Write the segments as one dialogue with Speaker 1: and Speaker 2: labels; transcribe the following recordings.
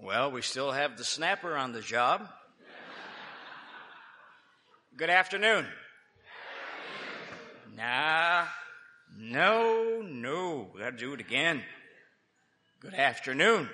Speaker 1: Well, we still have the snapper on the job. Good afternoon. No. We got to do it again. Good afternoon.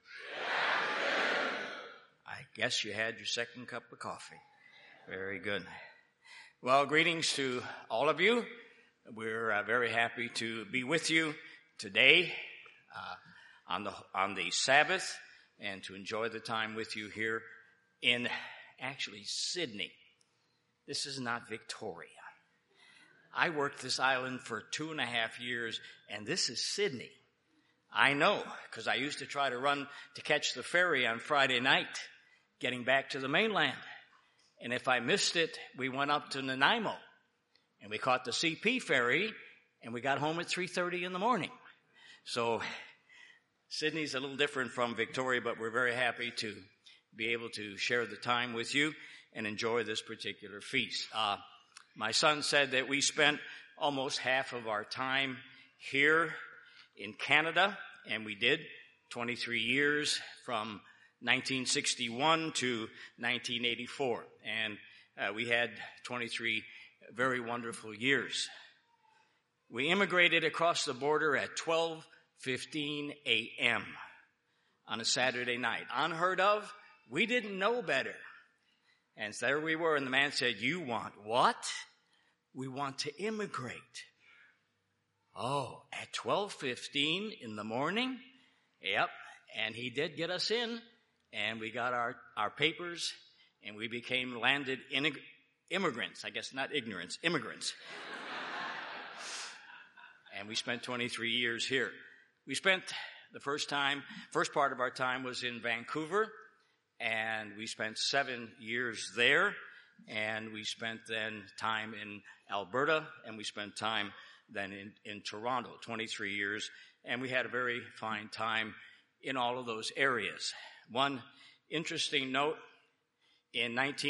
Speaker 1: I guess you had your second cup of coffee. Very good. Well, greetings to all of you. We're very happy to be with you today on the Sabbath and to enjoy the time with you here in actually Sydney. This is not Victoria. I worked this island for 2.5 years, and this is Sydney. I know, because I used to try to run to catch the ferry on Friday night, getting back to the mainland. And if I missed it, we went up to Nanaimo, and we caught the CP ferry, and we got home at 3:30 in the morning. So Sydney's a little different from Victoria, but we're very happy to be able to share the time with you and enjoy this particular feast. My son said that we spent almost half of our time here in Canada, and we did 23 years from 1961 to 1984. And we had 23 very wonderful years. We immigrated across the border at 12:15 a.m. on a Saturday night. Unheard of. We didn't know better. And so there we were, and the man said, "You want what?" "We want to immigrate." "Oh, at 12:15 in the morning?" Yep. And he did get us in, and we got our papers, and we became landed immigrants. I guess not ignorance, immigrants. And we spent 23 years here. We spent the first part of our time was in Vancouver, and we spent 7 years there, and we spent then time in Alberta, and we spent time then in Toronto, 23 years, and we had a very fine time in all of those areas. One interesting note, in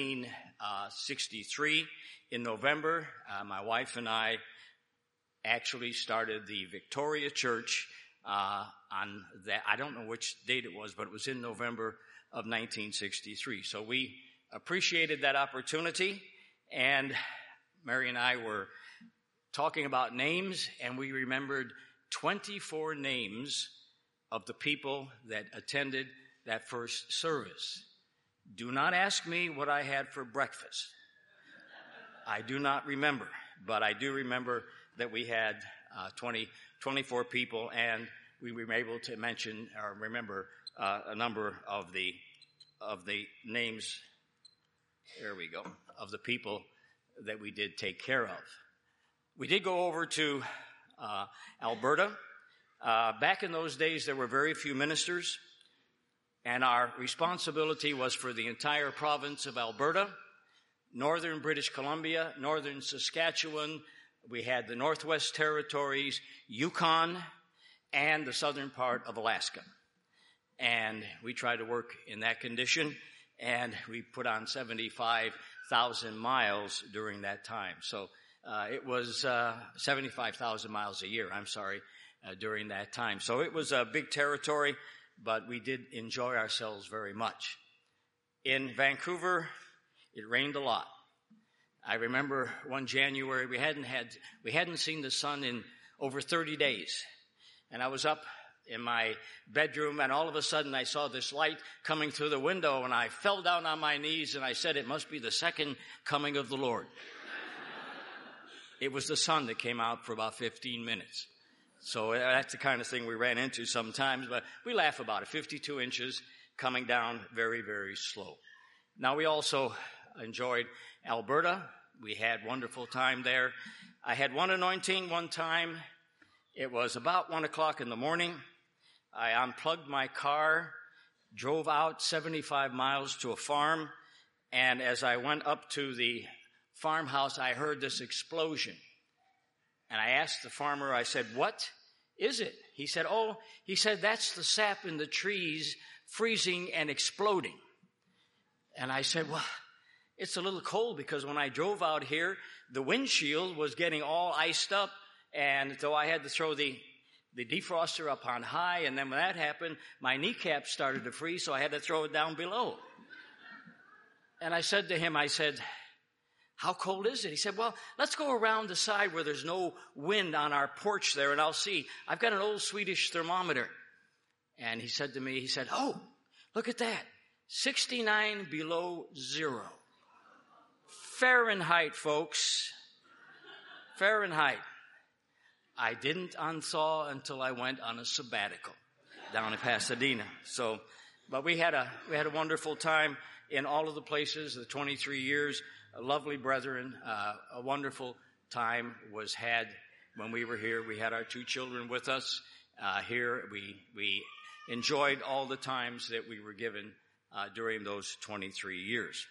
Speaker 1: 1963, in November, my wife and I actually started the Victoria Church on that. I don't know which date it was, but it was in November of 1963. So we appreciated that opportunity, and Mary and I were talking about names, and we remembered 24 names of the people that attended that first service. Do not ask me what I had for breakfast. I do not remember, but I do remember that we had 24 people, and we were able to mention or remember a number of the names. There we go, of the people that we did take care of. We did go over to Alberta. Back in those days, there were very few ministers, and our responsibility was for the entire province of Alberta, northern British Columbia, northern Saskatchewan. We had the Northwest Territories, Yukon, and the southern part of Alaska. And we tried to work in that condition, and we put on 75,000 miles during that time. So it was 75,000 miles a year, during that time. So it was a big territory, but we did enjoy ourselves very much. In Vancouver, it rained a lot. I remember one January, we hadn't seen the sun in over 30 days. And I was up in my bedroom, and all of a sudden I saw this light coming through the window, and I fell down on my knees, and I said, "It must be the second coming of the Lord." It was the sun that came out for about 15 minutes. So that's the kind of thing we ran into sometimes, but we laugh about it. 52 inches coming down very, very slow. Now, we also enjoyed Alberta. We had wonderful time there. I had one anointing one time. It was about 1 o'clock in the morning. I unplugged my car, drove out 75 miles to a farm, and as I went up to the farmhouse, I heard this explosion. And I asked the farmer, I said, "What is it?" He said, "That's the sap in the trees freezing and exploding." And I said, "Well, it's a little cold, because when I drove out here, the windshield was getting all iced up, and so I had to throw the the defroster up on high, and then when that happened, my kneecap started to freeze, so I had to throw it down below. And I said to him, how cold is it? He said, well, let's go around the side where there's no wind on our porch there, and I'll see. I've got an old Swedish thermometer. And he said to me, oh, look at that. 69 below zero. Fahrenheit, folks. Fahrenheit. I didn't unthaw until I went on a sabbatical down in Pasadena. But we had a wonderful time in all of the places, the 23 years. Lovely brethren, a wonderful time was had when we were here. We had our 2 children with us here. We enjoyed all the times that we were given during those 23 years.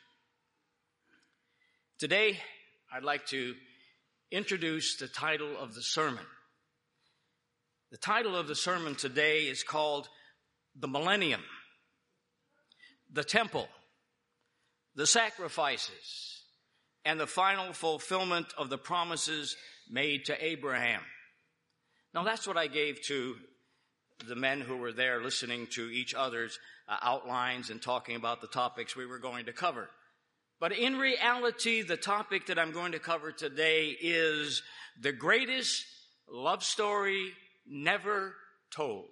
Speaker 1: Today, I'd like to introduce the title of the sermon. The title of the sermon today is called The Millennium, the Temple, the Sacrifices, and the Final Fulfillment of the Promises Made to Abraham. Now, that's what I gave to the men who were there listening to each other's outlines and talking about the topics we were going to cover. But in reality, the topic that I'm going to cover today is the greatest love story never told.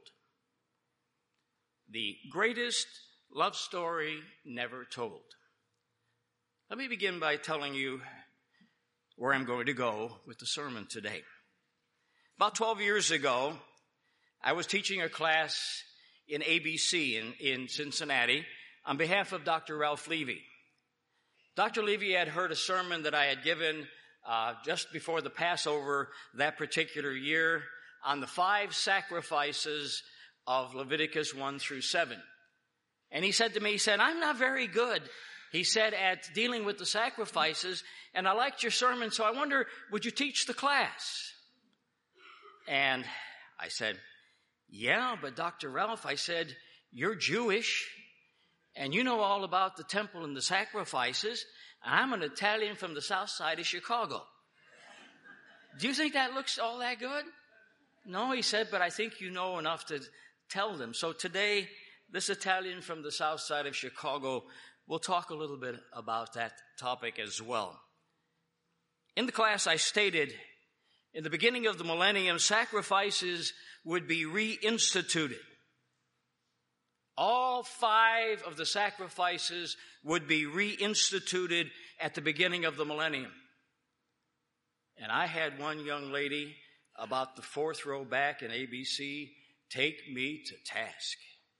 Speaker 1: The greatest love story never told. Let me begin by telling you where I'm going to go with the sermon today. About 12 years ago, I was teaching a class in ABC in Cincinnati on behalf of Dr. Ralph Levy. Dr. Levy had heard a sermon that I had given just before the Passover that particular year on the 5 sacrifices of Leviticus 1 through 7. And he said to me, I'm not very good, he said, at dealing with the sacrifices, and I liked your sermon, so I wonder, would you teach the class? And I said, yeah, but Dr. Ralph, I said, you're Jewish, and you know all about the temple and the sacrifices. I'm an Italian from the south side of Chicago. Do you think that looks all that good? No, he said, but I think you know enough to tell them. So today, this Italian from the south side of Chicago will talk a little bit about that topic as well. In the class, I stated, in the beginning of the millennium, sacrifices would be reinstituted. All 5 of the sacrifices would be reinstituted at the beginning of the millennium. And I had one young lady about the 4th row back in ABC take me to task.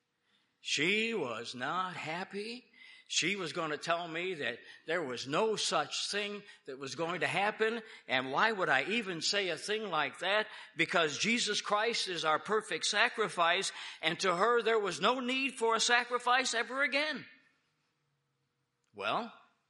Speaker 1: She was not happy. She was going to tell me that there was no such thing that was going to happen. And why would I even say a thing like that? Because Jesus Christ is our perfect sacrifice. And to her, there was no need for a sacrifice ever again. Well,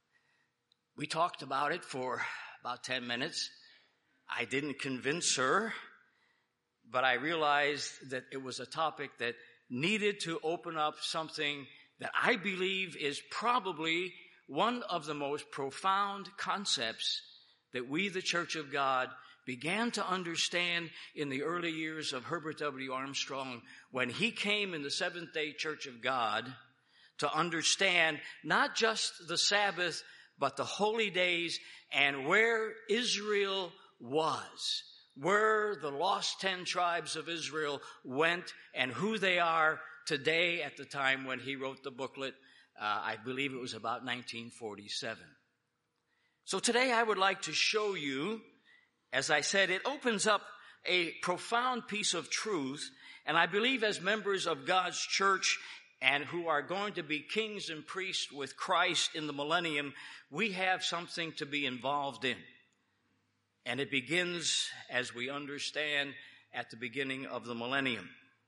Speaker 1: we talked about it for about 10 minutes. I didn't convince her, but I realized that it was a topic that needed to open up something that I believe is probably one of the most profound concepts that we, the Church of God, began to understand in the early years of Herbert W. Armstrong when he came in the Seventh-day Church of God to understand not just the Sabbath, but the holy days and where Israel was, where the lost 10 tribes of Israel went and who they are today at the time when he wrote the booklet. I believe it was about 1947. So today I would like to show you, as I said, it opens up a profound piece of truth, and I believe as members of God's church and who are going to be kings and priests with Christ in the millennium, we have something to be involved in. And it begins, as we understand, at the beginning of the millennium.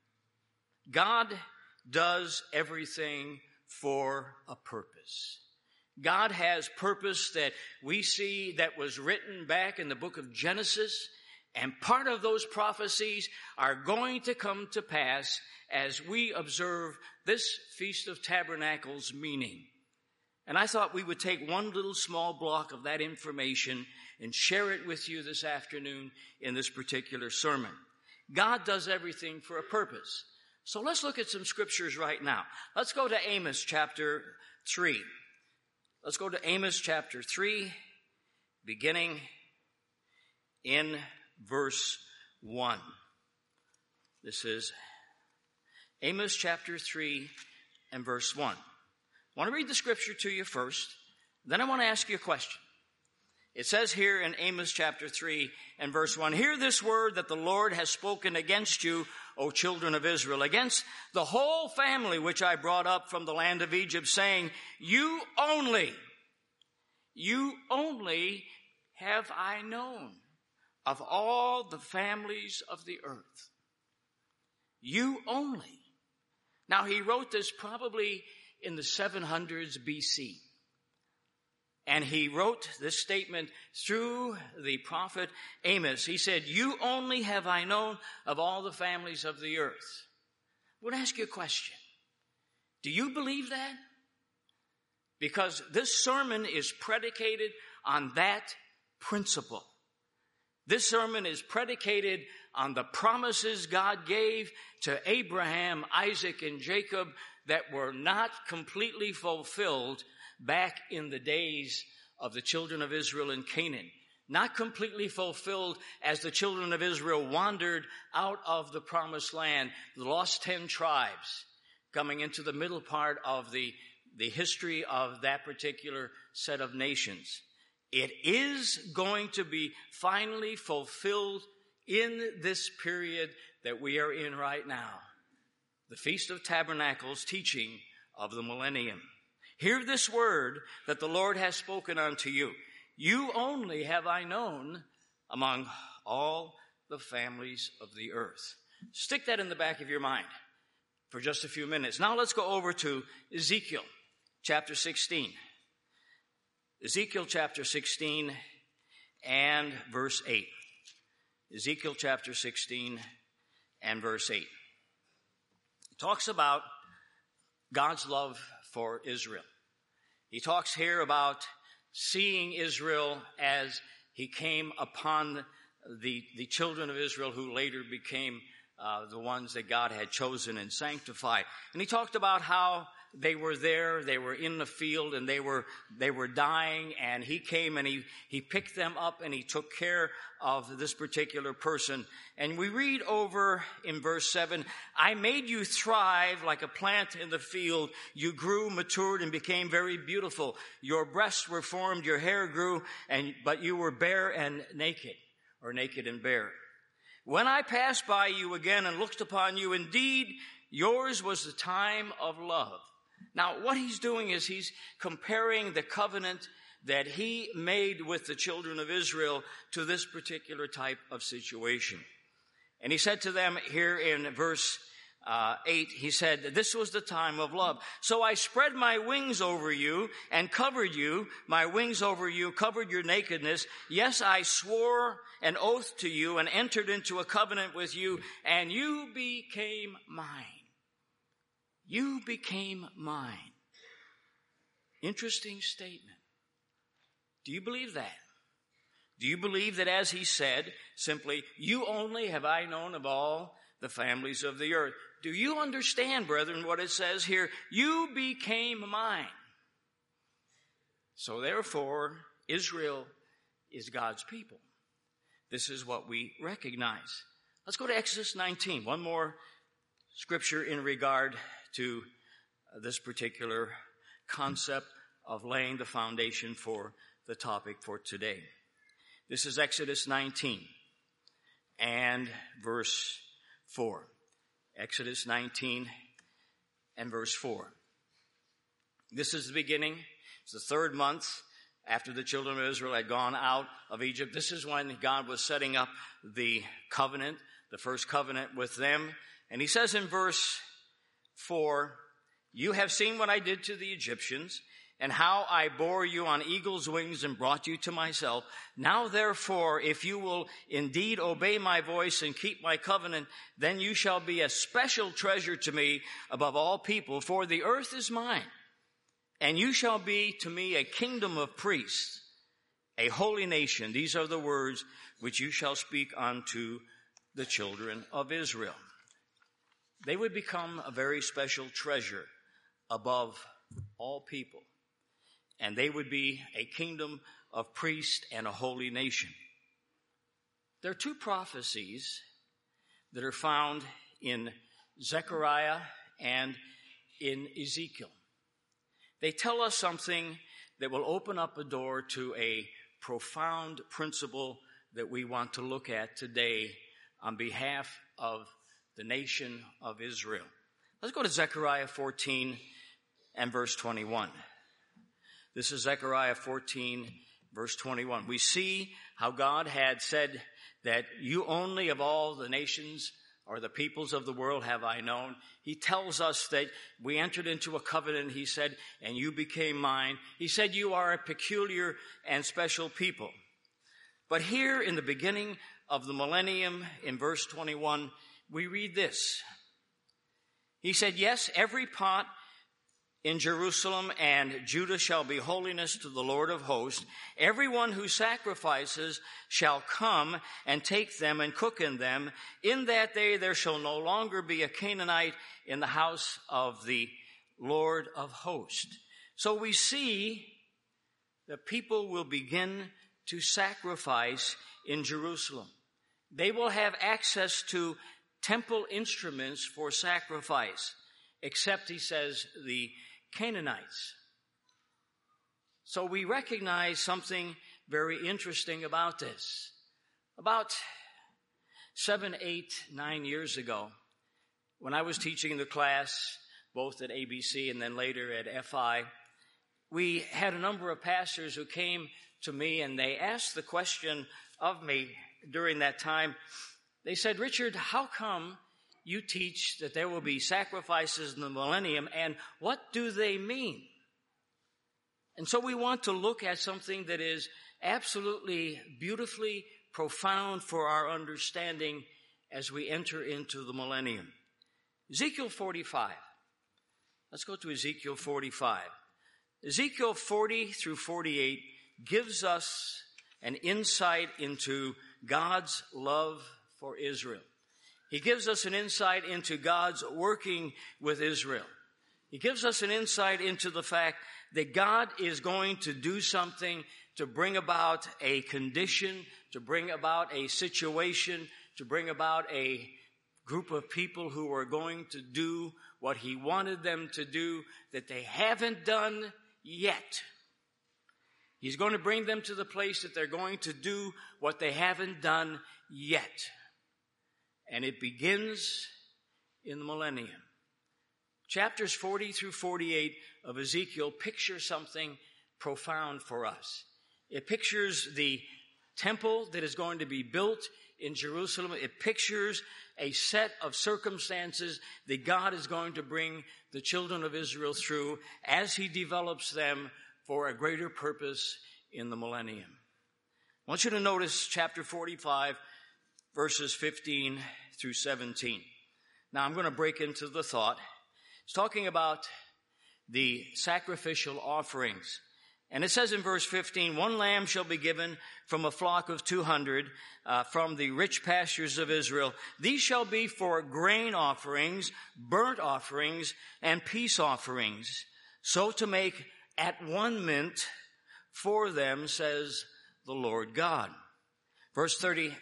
Speaker 1: God does everything for a purpose. God has purpose that we see that was written back in the book of Genesis, and part of those prophecies are going to come to pass as we observe this Feast of Tabernacles meaning. And I thought we would take one little small block of that information and share it with you this afternoon in this particular sermon. God does everything for a purpose. So let's look at some scriptures right now. Let's go to Amos chapter 3. Let's go to Amos chapter 3, beginning in verse 1. This is Amos chapter 3 and verse 1. I want to read the scripture to you first, then I want to ask you a question. It says here in Amos chapter 3 and verse 1, "Hear this word that the Lord has spoken against you, O children of Israel, against the whole family which I brought up from the land of Egypt, saying, you only have I known of all the families of the earth." You only. Now, he wrote this probably in the 700s BC. And he wrote this statement through the prophet Amos. He said, "You only have I known of all the families of the earth." I would ask you a question. Do you believe that? Because this sermon is predicated on that principle. This sermon is predicated on the promises God gave to Abraham, Isaac, and Jacob that were not completely fulfilled back in the days of the children of Israel in Canaan. Not completely fulfilled as the children of Israel wandered out of the promised land, the lost 10 tribes, coming into the middle part of the history of that particular set of nations. It is going to be finally fulfilled in this period that we are in right now. The Feast of Tabernacles, teaching of the millennium. "Hear this word that the Lord has spoken unto you. You only have I known among all the families of the earth." Stick that in the back of your mind for just a few minutes. Now let's go over to Ezekiel chapter 16. Ezekiel chapter 16 and verse 8. Ezekiel chapter 16 and verse 8. It talks about God's love for Israel. He talks here about seeing Israel as he came upon the children of Israel who later became the ones that God had chosen and sanctified. And he talked about how they were there, they were in the field, and they were dying, and he came and he picked them up and he took care of this particular person. And we read over in verse 7, "I made you thrive like a plant in the field. You grew, matured, and became very beautiful. Your breasts were formed, your hair grew, but you were bare and naked," or naked and bare. "When I passed by you again and looked upon you, indeed, yours was the time of love." Now, what he's doing is he's comparing the covenant that he made with the children of Israel to this particular type of situation. And he said to them here in verse 8, he said, "This was the time of love. So I spread my wings over you and covered you. My wings over you covered your nakedness. Yes, I swore an oath to you and entered into a covenant with you, and you became mine." You became mine. Interesting statement. Do you believe that? Do you believe that as he said, simply, "You only have I known of all the families of the earth"? Do you understand, brethren, what it says here? You became mine. So therefore, Israel is God's people. This is what we recognize. Let's go to Exodus 19. One more scripture in regard to this particular concept of laying the foundation for the topic for today. This is Exodus 19 and verse 4. Exodus 19 and verse 4. This is the beginning. It's the 3rd month after the children of Israel had gone out of Egypt. This is when God was setting up the covenant, the first covenant with them. And he says in verse 4, "You have seen what I did to the Egyptians, and how I bore you on eagle's wings and brought you to myself. Now therefore, if you will indeed obey my voice and keep my covenant, then you shall be a special treasure to me above all people, for the earth is mine. And you shall be to me a kingdom of priests, a holy nation. These are the words which you shall speak unto the children of Israel. They would become a very special treasure above all people, and they would be a kingdom of priests and a holy nation. There are two prophecies that are found in Zechariah and in Ezekiel. They tell us something that will open up a door to a profound principle that we want to look at today on behalf of the nation of Israel. Let's go to Zechariah 14 and verse 21. This is Zechariah 14, verse 21. We see how God had said that you only of all the nations or the peoples of the world have I known. He tells us that we entered into a covenant, he said, and you became mine. He said you are a peculiar and special people. But here in the beginning of the millennium, in verse 21, we read this. He said, yes, every pot in Jerusalem and Judah shall be holiness to the Lord of hosts. Everyone who sacrifices shall come and take them and cook in them. In that day there shall no longer be a Canaanite in the house of the Lord of hosts. So we see that people will begin to sacrifice in Jerusalem. They will have access to temple instruments for sacrifice, except, he says, the Canaanites. So we recognize something very interesting about this. About 7, 8, 9 years ago, when I was teaching the class, both at ABC and then later at FI, we had a number of pastors who came to me and they asked the question of me during that time. They said, Richard, how come you teach that there will be sacrifices in the millennium, and what do they mean? And so we want to look at something that is absolutely beautifully profound for our understanding as we enter into the millennium. Ezekiel 45. Let's go to Ezekiel 45. Ezekiel 40 through 48 gives us an insight into God's love for Israel. He gives us an insight into God's working with Israel. He gives us an insight into the fact that God is going to do something to bring about a condition, to bring about a situation, to bring about a group of people who are going to do what He wanted them to do that they haven't done yet. He's going to bring them to the place that they're going to do what they haven't done yet. And it begins in the millennium. Chapters 40 through 48 of Ezekiel picture something profound for us. It pictures the temple that is going to be built in Jerusalem. It pictures a set of circumstances that God is going to bring the children of Israel through as He develops them for a greater purpose in the millennium. I want you to notice chapter 45, verses 15 through 17. Now I'm going to break into the thought. It's talking about the sacrificial offerings. And it says in verse 15, 1 lamb shall be given from a flock of 200 from the rich pastures of Israel. These shall be for grain offerings, burnt offerings, and peace offerings, so to make atonement for them, says the Lord God. Verse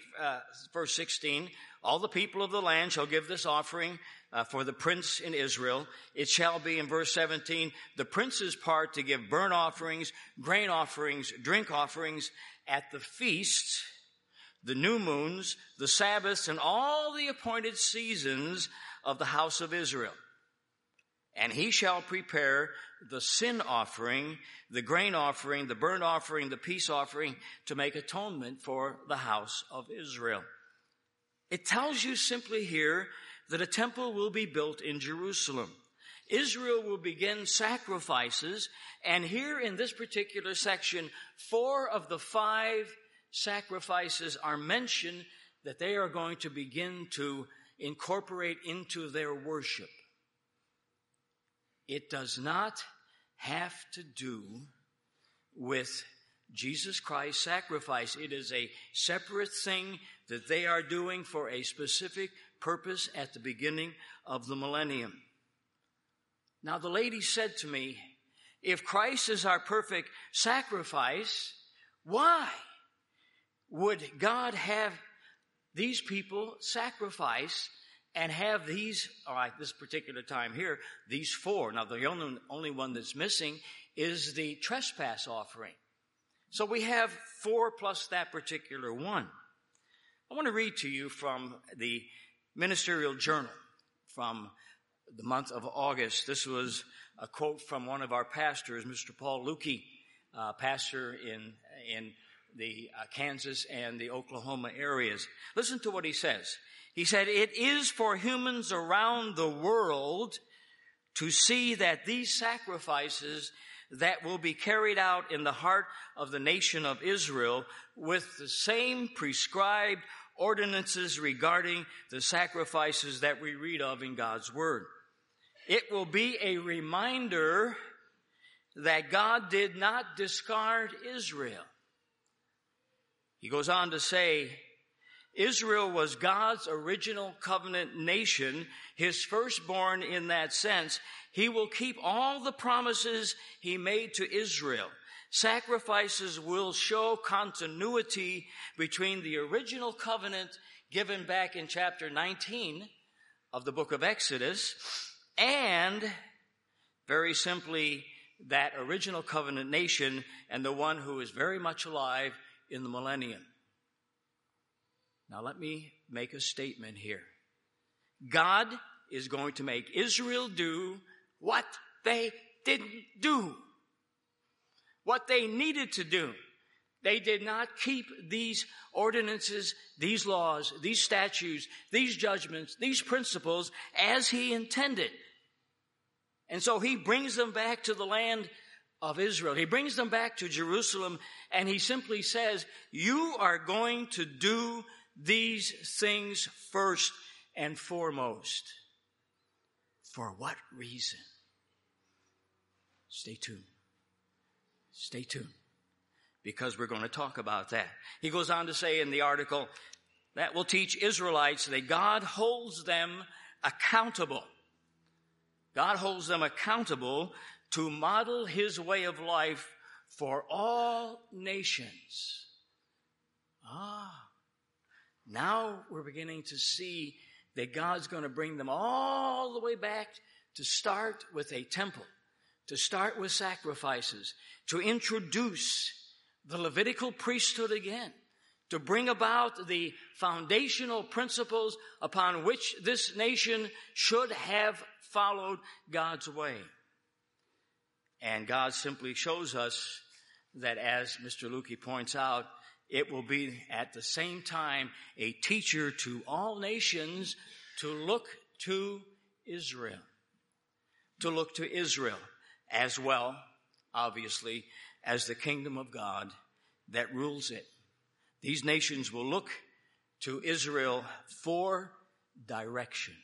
Speaker 1: 16, all the people of the land shall give this offering for the prince in Israel. It shall be, in verse 17, the prince's part to give burnt offerings, grain offerings, drink offerings at the feasts, the new moons, the Sabbaths, and all the appointed seasons of the house of Israel. And he shall prepare the sin offering, the grain offering, the burnt offering, the peace offering, to make atonement for the house of Israel. It tells you simply here that a temple will be built in Jerusalem. Israel will begin sacrifices, and here in this particular section, 4 of the 5 sacrifices are mentioned that they are going to begin to incorporate into their worship. It does not have to do with Jesus Christ's sacrifice. It is a separate thing that they are doing for a specific purpose at the beginning of the millennium. Now, the lady said to me, if Christ is our perfect sacrifice, why would God have these people sacrifice and have these, this particular time here, these four? Now, the only one that's missing is the trespass offering. So we have four plus that particular one. I want to read to you from the Ministerial Journal from the month of August. This was a quote from one of our pastors, Mr. Paul Lukey, pastor in the Kansas and the Oklahoma areas. Listen to what he says. He said, it is for humans around the world to see that these sacrifices that will be carried out in the heart of the nation of Israel with the same prescribed ordinances regarding the sacrifices that we read of in God's Word. It will be a reminder that God did not discard Israel. He goes on to say, Israel was God's original covenant nation, his firstborn in that sense. He will keep all the promises he made to Israel. Sacrifices will show continuity between the original covenant given back in chapter 19 of the book of Exodus and, very simply, that original covenant nation and the one who is very much alive in the millennium. Now let me make a statement here. God is going to make Israel do what they didn't do, what they needed to do. They did not keep these ordinances, these laws, these statutes, these judgments, these principles as he intended. And so he brings them back to the land of Israel. He brings them back to Jerusalem, and he simply says, you are going to do these things first and foremost. For what reason? Stay tuned. Stay tuned. Because we're going to talk about that. He goes on to say in the article, that will teach Israelites that God holds them accountable. God holds them accountable to model his way of life for all nations. Now we're beginning to see that God's going to bring them all the way back to start with a temple, to start with sacrifices, to introduce the Levitical priesthood again, to bring about the foundational principles upon which this nation should have followed God's way. And God simply shows us that, as Mr. Lukey points out, it will be at the same time a teacher to all nations to look to Israel. To look to Israel as well, obviously, as the kingdom of God that rules it. These nations will look to Israel for direction.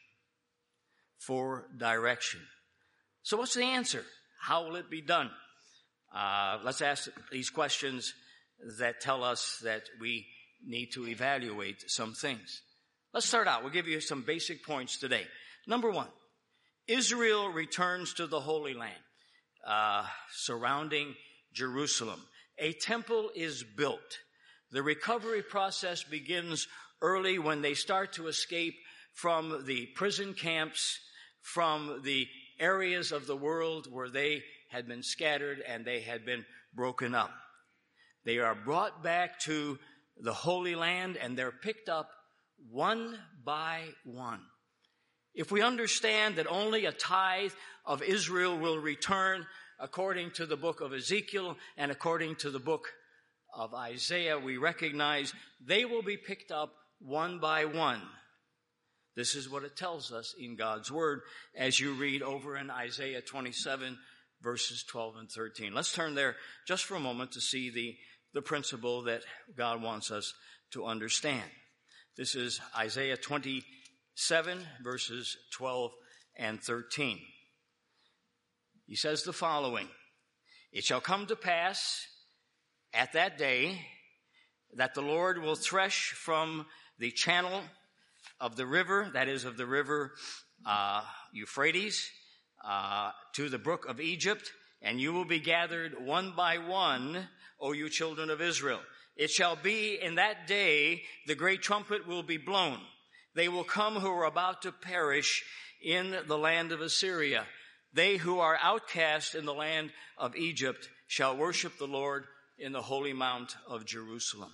Speaker 1: For direction. So what's the answer? How will it be done? Let's ask these questions that tell us that we need to evaluate some things. Let's start out. We'll give you some basic points today. Number one, Israel returns to the Holy Land, surrounding Jerusalem. A temple is built. The recovery process begins early when they start to escape from the prison camps, from the areas of the world where they had been scattered and they had been broken up. They are brought back to the Holy Land and they're picked up one by one. If we understand that only a tithe of Israel will return according to the book of Ezekiel and according to the book of Isaiah, we recognize they will be picked up one by one. This is what it tells us in God's Word as you read over in Isaiah 27, verses 12 and 13. Let's turn there just for a moment to see the principle that God wants us to understand. This is Isaiah 27, verses 12 and 13. He says the following, "It shall come to pass at that day that the Lord will thresh from the channel of the river, that is of the river Euphrates, to the brook of Egypt, and you will be gathered one by one, O you children of Israel. It shall be in that day the great trumpet will be blown. They will come who are about to perish in the land of Assyria. They who are outcast in the land of Egypt shall worship the Lord in the holy mount of Jerusalem.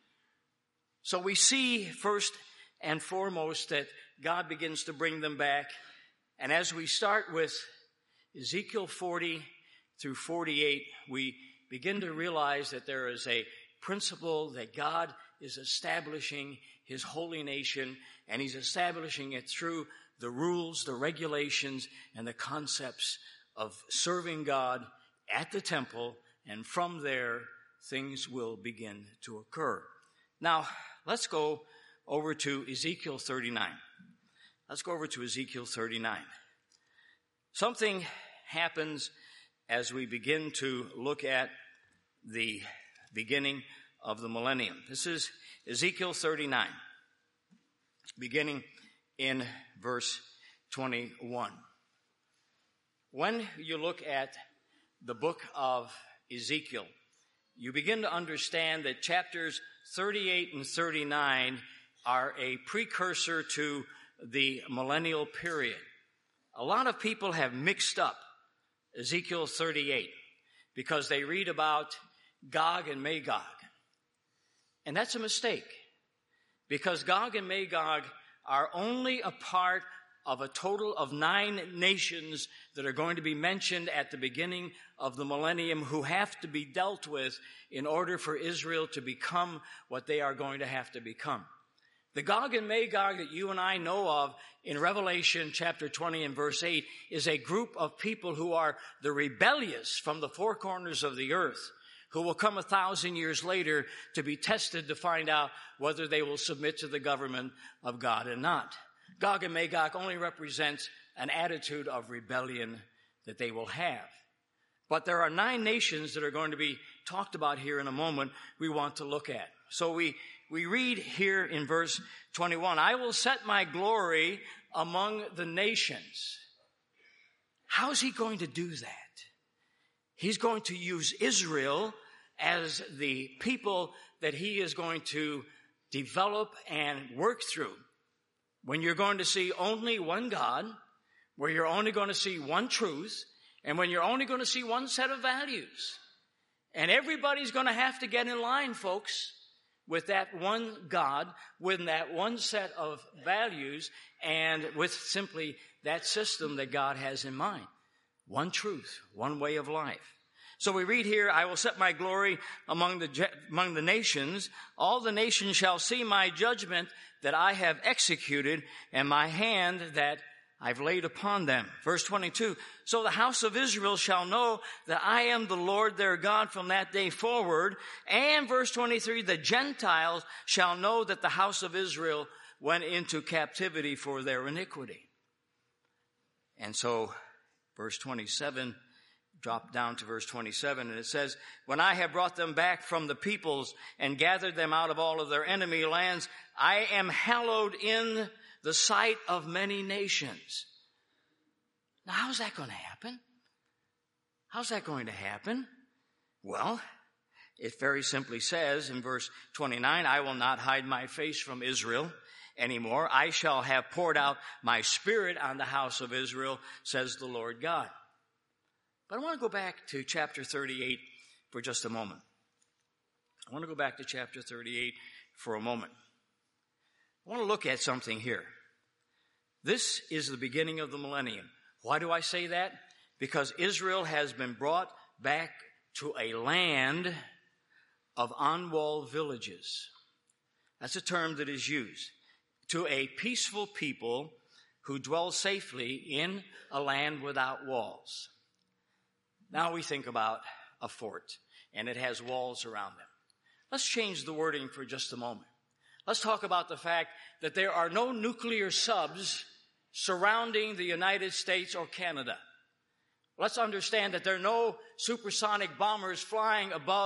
Speaker 1: So we see first and foremost that God begins to bring them back. And as we start with Ezekiel 40 through 48, we begin to realize that there is a principle that God is establishing his holy nation, and he's establishing it through the rules, the regulations, and the concepts of serving God at the temple, and from there, things will begin to occur. Now, let's go over to Ezekiel 39. Let's go over to Ezekiel 39. Something happens as we begin to look at the beginning of the millennium. This is Ezekiel 39, beginning in verse 21. When you look at the book of Ezekiel, you begin to understand that chapters 38 and 39 are a precursor to the millennial period. A lot of people have mixed up Ezekiel 38 because they read about Gog and Magog. And that's a mistake, because Gog and Magog are only a part of a total of 9 nations that are going to be mentioned at the beginning of the millennium, who have to be dealt with in order for Israel to become what they are going to have to become. The Gog and Magog that you and I know of in Revelation chapter 20 and verse 8 is a group of people who are the rebellious from the four corners of the earth, who will come 1,000 years later to be tested to find out whether they will submit to the government of God or not. Gog and Magog only represents an attitude of rebellion that they will have. But there are 9 nations that are going to be talked about here in a moment we want to look at. So we read here in verse 21, I will set my glory among the nations. How is he going to do that? He's going to use Israel as the people that he is going to develop and work through. When you're going to see only one God, where you're only going to see one truth, and when you're only going to see one set of values. And everybody's going to have to get in line, folks, with that one God, with that one set of values, and with simply that system that God has in mind. One truth, one way of life. So we read here, I will set my glory among the nations. All the nations shall see my judgment that I have executed, and my hand that I've laid upon them. Verse 22, so the house of Israel shall know that I am the Lord their God from that day forward. And verse 23, the Gentiles shall know that the house of Israel went into captivity for their iniquity. And so verse 27, drop down to verse 27, and it says, when I have brought them back from the peoples and gathered them out of all of their enemy lands, I am hallowed in the sight of many nations. Now, how's that going to happen? How's that going to happen? Well, it very simply says in verse 29, I will not hide my face from Israel anymore. I shall have poured out my spirit on the house of Israel, says the Lord God. But I want to go back to chapter 38 for just a moment. I want to go back to chapter 38 for a moment. I want to look at something here. This is the beginning of the millennium. Why do I say that? Because Israel has been brought back to a land of unwalled villages. That's a term that is used. To a peaceful people who dwell safely in a land without walls. Now we think about a fort, and it has walls around them. Let's change the wording for just a moment. Let's talk about the fact that there are no nuclear subs surrounding the United States or Canada. Let's understand that there are no supersonic bombers flying above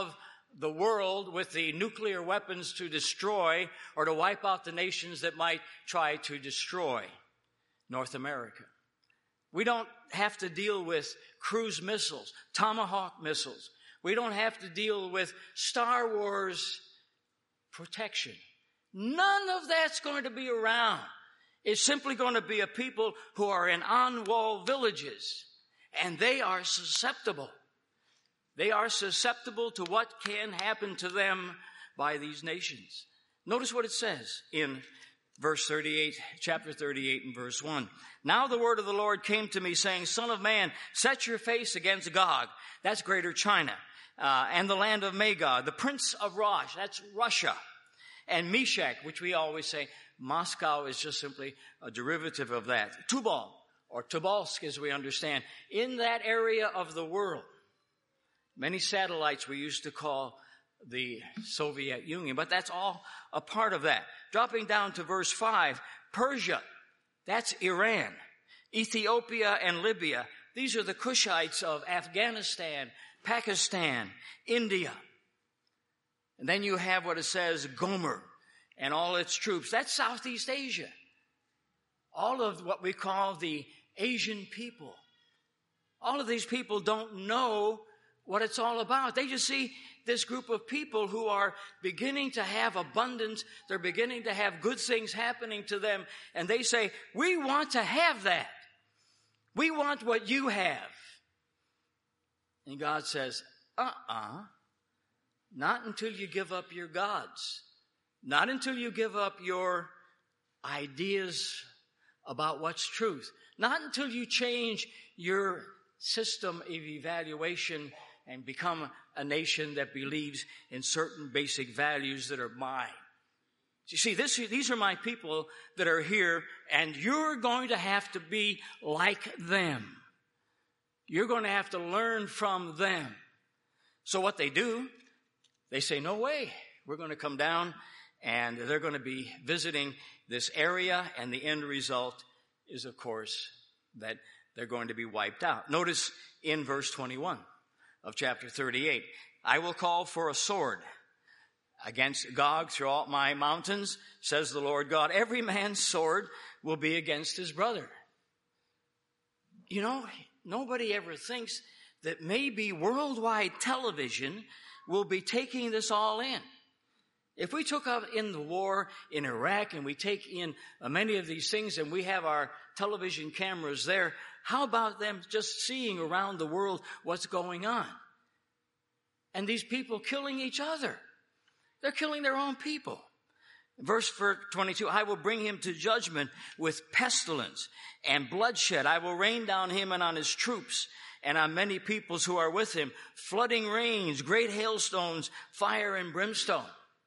Speaker 1: the world with the nuclear weapons to destroy or to wipe out the nations that might try to destroy North America. We don't have to deal with cruise missiles, Tomahawk missiles. We don't have to deal with Star Wars protection. None of that's going to be around. It's simply going to be a people who are in on-wall villages, and they are susceptible. They are susceptible to what can happen to them by these nations. Notice what it says in verse 38, chapter 38 and verse 1. Now the word of the Lord came to me saying, Son of man, set your face against Gog. That's Greater China. And the land of Magog, the prince of Rosh, that's Russia. And Meshach, which we always say, Moscow is just simply a derivative of that. Tubal, or Tobolsk as we understand, in that area of the world. Many satellites we used to call the Soviet Union, but that's all a part of that. Dropping down to verse 5, Persia, that's Iran. Ethiopia and Libya, these are the Cushites of Afghanistan, Pakistan, India. And then you have what it says, Gomer and all its troops. That's Southeast Asia. All of what we call the Asian people. All of these people don't know what it's all about. They just see this group of people who are beginning to have abundance. They're beginning to have good things happening to them. And they say, we want to have that. We want what you have. And God says, not until you give up your gods. Not until you give up your ideas about what's truth. Not until you change your system of evaluation and become a nation that believes in certain basic values that are mine. You see, these are my people that are here, and you're going to have to be like them. You're going to have to learn from them. So what they do, they say, no way. We're going to come down, and they're going to be visiting this area, and the end result is, of course, that they're going to be wiped out. Notice in verse 21 of chapter 38, I will call for a sword against Gog throughout my mountains, says the Lord God. Every man's sword will be against his brother. You know, nobody ever thinks that maybe worldwide television will be taking this all in. If we took up in the war in Iraq and we take in many of these things and we have our television cameras there, how about them just seeing around the world what's going on? And these people killing each other. They're killing their own people. Verse 22, I will bring him to judgment with pestilence and bloodshed. I will rain down him and on his troops and on many peoples who are with him, flooding rains, great hailstones, fire and brimstone.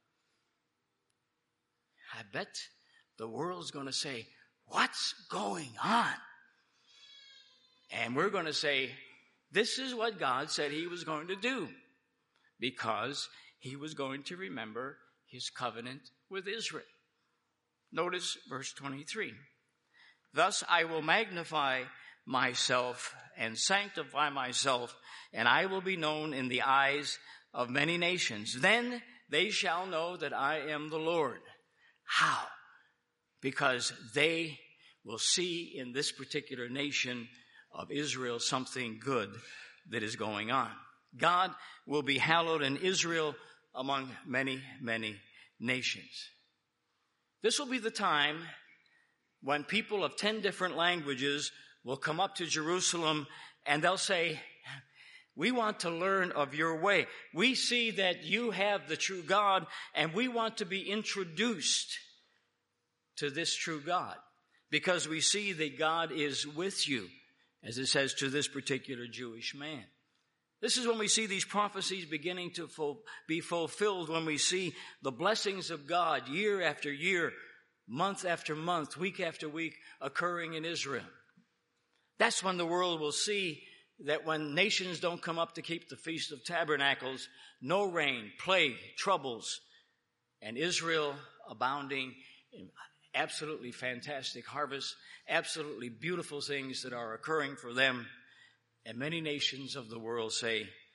Speaker 1: I bet the world's going to say, what's going on? And we're going to say, this is what God said he was going to do, because he was going to remember his covenant with Israel. Notice verse 23. Thus I will magnify myself and sanctify myself, and I will be known in the eyes of many nations. Then they shall know that I am the Lord. How? Because they will see in this particular nation of Israel something good that is going on. God will be hallowed in Israel among many, many nations. This will be the time when people of 10 different languages will come up to Jerusalem and they'll say, we want to learn of your way. We see that you have the true God, and we want to be introduced to this true God, because we see that God is with you, as it says to this particular Jewish man. This is when we see these prophecies beginning to be fulfilled, when we see the blessings of God year after year, month after month, week after week occurring in Israel. That's when the world will see that when nations don't come up to keep the Feast of Tabernacles, no rain, plague, troubles, and Israel abounding in absolutely fantastic harvests, absolutely beautiful things that are occurring for them. And many nations of the world say,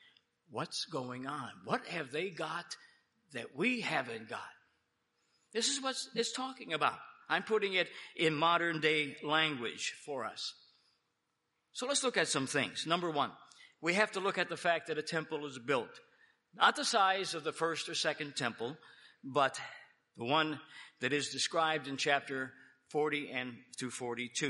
Speaker 1: what's going on? What have they got that we haven't got? This is what it's talking about. I'm putting it in modern day language for us. So let's look at some things. Number one, we have to look at the fact that a temple is built. Not the size of the first or second temple, but the one that is described in chapter 40 and to 42.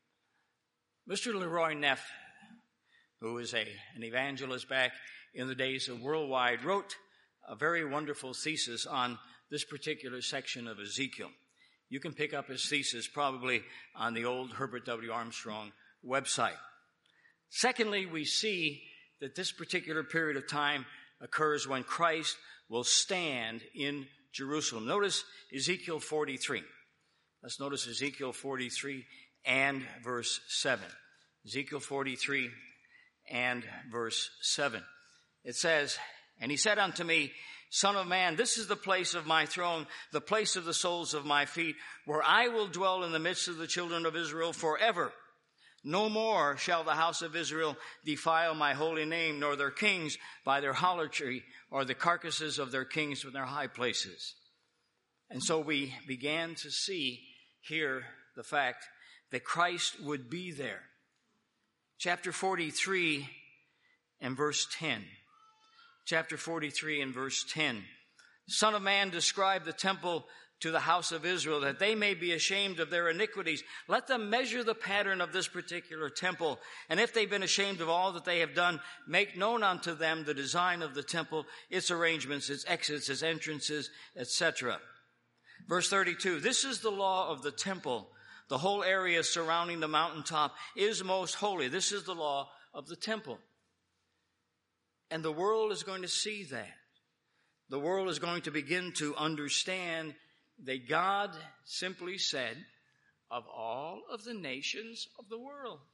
Speaker 1: Mr. Leroy Neff, who is an evangelist back in the days of Worldwide, wrote a very wonderful thesis on this particular section of Ezekiel. You can pick up his thesis probably on the old Herbert W. Armstrong website. Secondly, we see that this particular period of time occurs when Christ will stand in Jerusalem. Notice Ezekiel 43. Let's notice Ezekiel 43 and verse 7. Ezekiel 43 and verse 7. It says, "And he said unto me, Son of man, this is the place of my throne, the place of the soles of my feet, where I will dwell in the midst of the children of Israel forever. No more shall the house of Israel defile my holy name, nor their kings by their harlotry, or the carcasses of their kings from their high places." And so we began to see here the fact that Christ would be there. Chapter 43 and verse 10. Chapter 43 and verse 10. "Son of man, describe the temple to the house of Israel, that they may be ashamed of their iniquities. Let them measure the pattern of this particular temple. And if they've been ashamed of all that they have done, make known unto them the design of the temple, its arrangements, its exits, its entrances, etc." Verse 32, "This is the law of the temple. The whole area surrounding the mountaintop is most holy." This is the law of the temple. And the world is going to see that. The world is going to begin to understand that God simply said, "Of all of the nations of the world,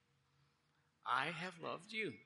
Speaker 1: I have loved you."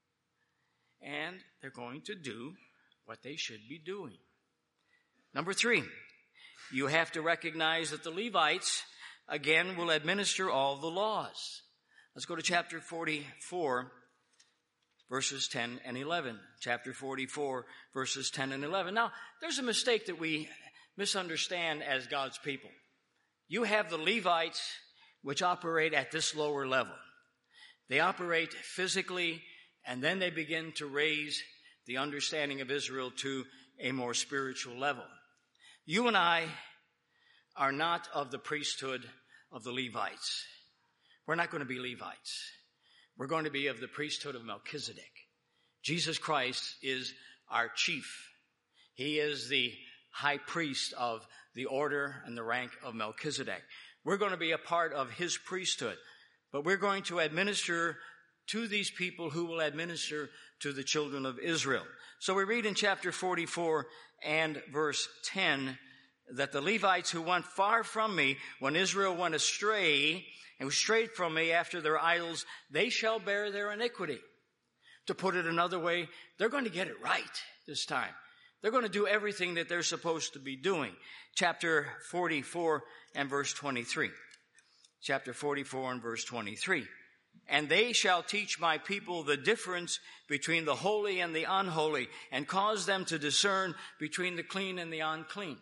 Speaker 1: And they're going to do what they should be doing. Number three, you have to recognize that the Levites, again, will administer all the laws. Let's go to chapter 44. Verses 10 and 11. Chapter 44, verses 10 and 11. Now, there's a mistake that we misunderstand as God's people. You have the Levites, which operate at this lower level. They operate physically, and then they begin to raise the understanding of Israel to a more spiritual level. You and I are not of the priesthood of the Levites. We're not going to be Levites. We're going to be of the priesthood of Melchizedek. Jesus Christ is our chief. He is the high priest of the order and the rank of Melchizedek. We're going to be a part of his priesthood, but we're going to administer to these people who will administer to the children of Israel. So we read in chapter 44 and verse 10 that the Levites who went far from me, when Israel went astray and strayed from me after their idols, they shall bear their iniquity. To put it another way, they're going to get it right this time. They're going to do everything that they're supposed to be doing. Chapter 44 and verse 23. Chapter 44 and verse 23. "And they shall teach my people the difference between the holy and the unholy, and cause them to discern between the clean and the unclean."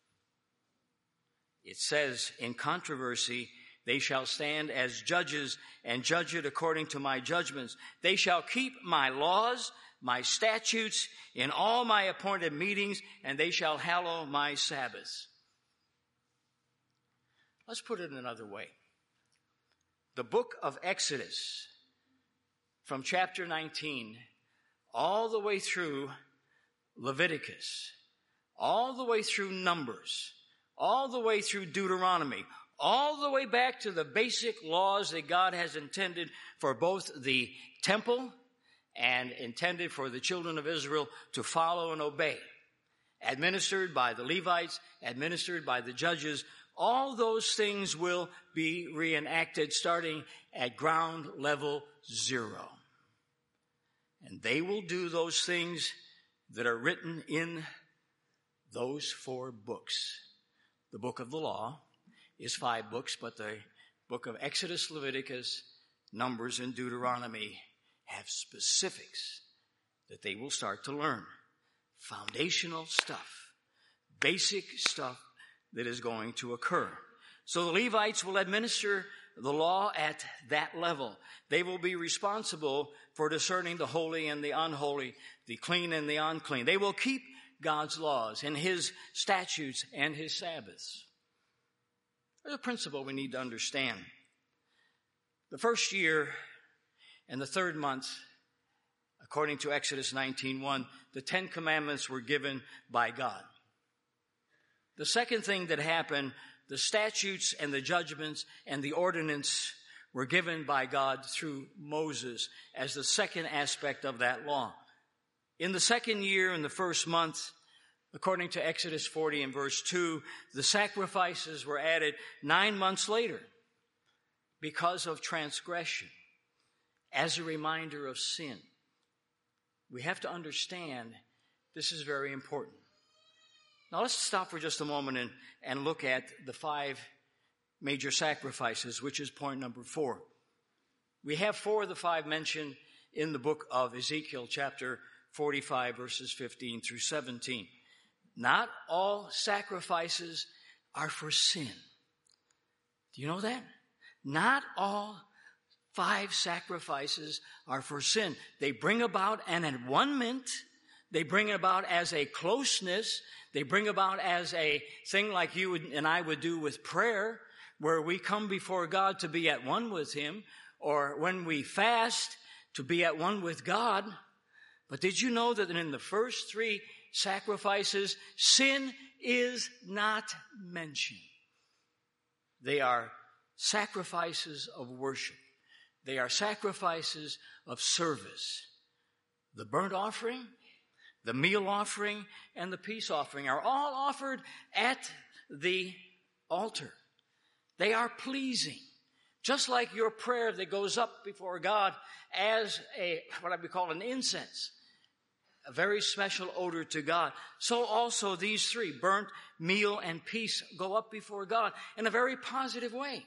Speaker 1: It says, in controversy, "They shall stand as judges and judge it according to my judgments. They shall keep my laws, my statutes in all my appointed meetings, and they shall hallow my Sabbaths." Let's put it another way. The book of Exodus, from chapter 19, all the way through Leviticus, all the way through Numbers, all the way through Deuteronomy, all the way back to the basic laws that God has intended for both the temple and intended for the children of Israel to follow and obey. Administered by the Levites, administered by the judges, all those things will be reenacted starting at ground level 0. And they will do those things that are written in those 4 books. The book of the law is 5 books, but the book of Exodus, Leviticus, Numbers, and Deuteronomy have specifics that they will start to learn foundational stuff, basic stuff that is going to occur. So the Levites will administer the law at that level. They will be responsible for discerning the holy and the unholy, the clean and the unclean. They will keep God's laws and His statutes and His Sabbaths. There's a principle we need to understand. The first year and the third month, according to Exodus 19:1, the 10 Commandments were given by God. The second thing that happened, the statutes and the judgments and the ordinance were given by God through Moses as the second aspect of that law. In the second year, in the first month, according to Exodus 40 and verse 2, the sacrifices were added 9 months later because of transgression, as a reminder of sin. We have to understand this is very important. Now let's stop for just a moment and look at the 5 major sacrifices, which is point number 4. We have 4 of the 5 mentioned in the book of Ezekiel, chapter 45, verses 15 through 17. Not all sacrifices are for sin. Do you know that? Not all 5 sacrifices are for sin. They bring about an at-one-ment. They bring about as a closeness. They bring about as a thing like you and I would do with prayer, where we come before God to be at one with Him, or when we fast, to be at one with God. But did you know that in the first 3 sacrifices, sin is not mentioned? They are sacrifices of worship. They are sacrifices of service. The burnt offering, the meal offering, and the peace offering are all offered at the altar. They are pleasing. Just like your prayer that goes up before God as what I would call an incense, a very special odor to God. So also these 3, burnt, meal, and peace, go up before God in a very positive way.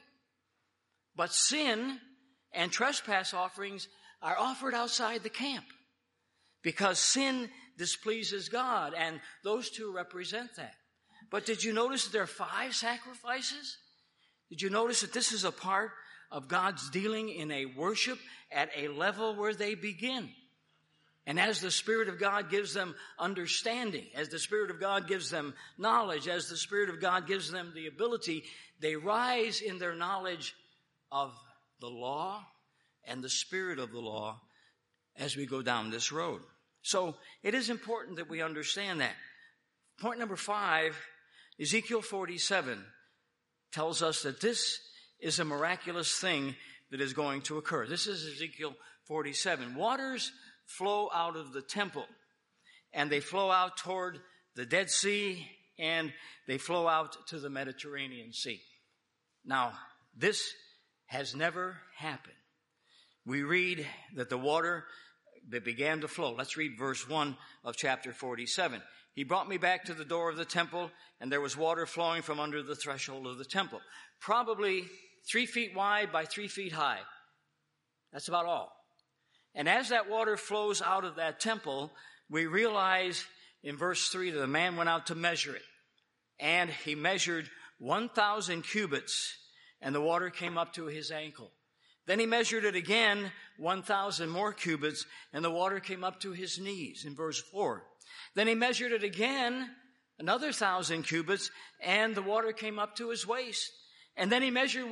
Speaker 1: But sin and trespass offerings are offered outside the camp, because sin displeases God, and those 2 represent that. But did you notice that there are 5 sacrifices? Did you notice that this is a part of God's dealing in a worship at a level where they begin? And as the Spirit of God gives them understanding, as the Spirit of God gives them knowledge, as the Spirit of God gives them the ability, they rise in their knowledge of the law and the spirit of the law as we go down this road. So it is important that we understand that. Point number 5, Ezekiel 47 tells us that this is a miraculous thing that is going to occur. This is Ezekiel 47. Waters flow out of the temple, and they flow out toward the Dead Sea, and they flow out to the Mediterranean Sea. Now, this has never happened. We read that the water that began to flow. Let's read verse 1 of chapter 47. He brought me back to the door of the temple, and there was water flowing from under the threshold of the temple, probably 3 feet wide by 3 feet high. That's about all. And as that water flows out of that temple, we realize in verse 3 that the man went out to measure it. And he measured 1,000 cubits, and the water came up to his ankle. Then he measured it again, 1,000 more cubits, and the water came up to his knees, in verse 4. Then he measured it again, another 1,000 cubits, and the water came up to his waist. And then he measured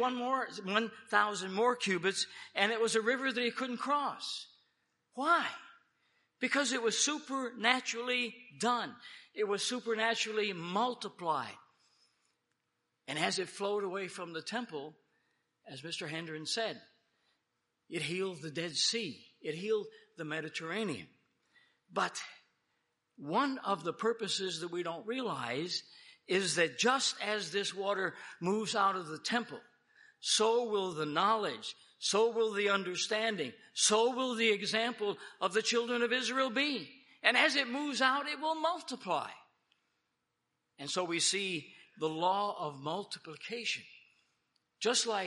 Speaker 1: 1,000 more cubits, and it was a river that he couldn't cross. Why? Because it was supernaturally done. It was supernaturally multiplied. And as it flowed away from the temple, as Mr. Hendren said, it healed the Dead Sea. It healed the Mediterranean. But one of the purposes that we don't realize is that just as this water moves out of the temple, so will the knowledge, so will the understanding, so will the example of the children of Israel be. And as it moves out, it will multiply. And so we see the law of multiplication. Just like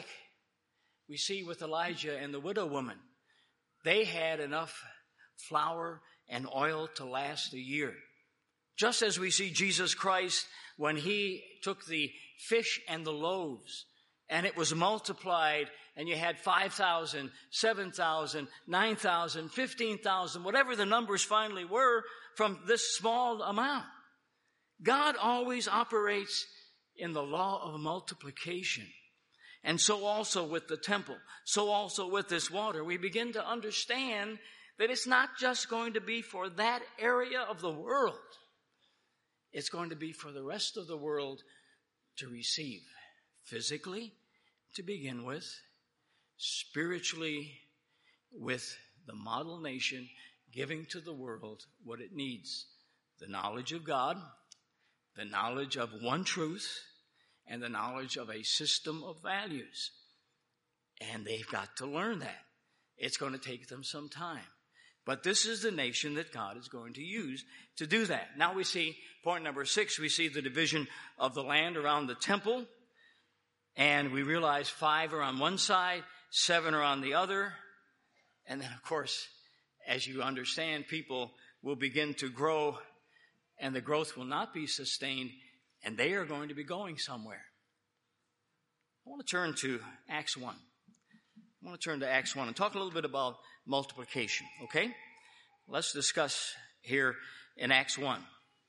Speaker 1: we see with Elijah and the widow woman. They had enough flour and oil to last a year. Just as we see Jesus Christ when he took the fish and the loaves and it was multiplied and you had 5,000, 7,000, 9,000, 15,000, whatever the numbers finally were from this small amount. God always operates in the law of multiplication. And so also with the temple, so also with this water, we begin to understand that it's not just going to be for that area of the world. It's going to be for the rest of the world to receive. Physically, to begin with. Spiritually, with the model nation giving to the world what it needs. The knowledge of God, the knowledge of one truth, and the knowledge of a system of values. And they've got to learn that. It's going to take them some time. But this is the nation that God is going to use to do that. Now we see, point number 6, we see the division of the land around the temple. And we realize 5 are on one side, 7 are on the other. And then, of course, as you understand, people will begin to grow, and the growth will not be sustained, and they are going to be going somewhere. I want to turn to Acts 1. I want to turn to Acts 1 and talk a little bit about multiplication, okay? Let's discuss here in Acts 1.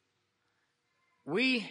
Speaker 1: We,